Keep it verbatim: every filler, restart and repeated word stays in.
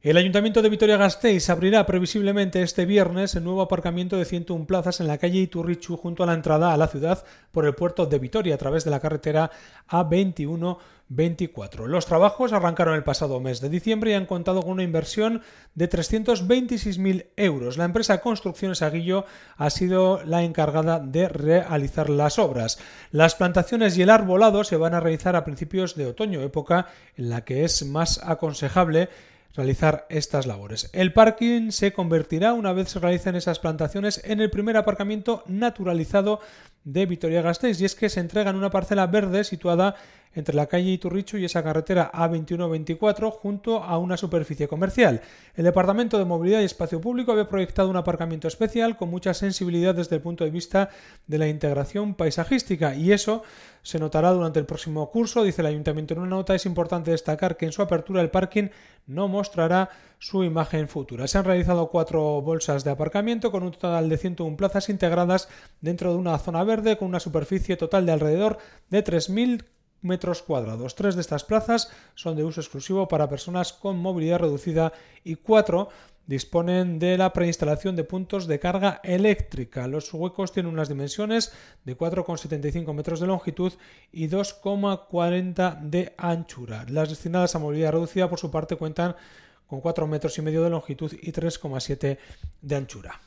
El Ayuntamiento de Vitoria-Gasteiz abrirá previsiblemente este viernes el nuevo aparcamiento de ciento uno plazas en la calle Iturrichu junto a la entrada a la ciudad por el puerto de Vitoria a través de la carretera A veintiuno veinticuatro. Los trabajos arrancaron el pasado mes de diciembre y han contado con una inversión de trescientos veintiséis mil euros. La empresa Construcciones Aguillo ha sido la encargada de realizar las obras. Las plantaciones y el arbolado se van a realizar a principios de otoño, época en la que es más aconsejable realizar estas labores. El parking se convertirá, una vez se realicen esas plantaciones, en el primer aparcamiento naturalizado de Vitoria-Gasteiz, y es que se entrega en una parcela verde situada entre la calle Iturrichu y esa carretera A veintiuno veinticuatro junto a una superficie comercial. El Departamento de Movilidad y Espacio Público había proyectado un aparcamiento especial con mucha sensibilidad desde el punto de vista de la integración paisajística, y eso se notará durante el próximo curso, dice el Ayuntamiento en una nota. Es importante destacar que en su apertura el parking no mostrará su imagen futura. Se han realizado cuatro bolsas de aparcamiento con un total de ciento uno plazas integradas dentro de una zona verde con una superficie total de alrededor de tres mil metros cuadrados. Tres de estas plazas son de uso exclusivo para personas con movilidad reducida y cuatro disponen de la preinstalación de puntos de carga eléctrica. Los huecos tienen unas dimensiones de cuatro coma setenta y cinco metros de longitud y dos coma cuarenta de anchura. Las destinadas a movilidad reducida, por su parte, cuentan con cuatro metros y medio de longitud y tres coma siete de anchura.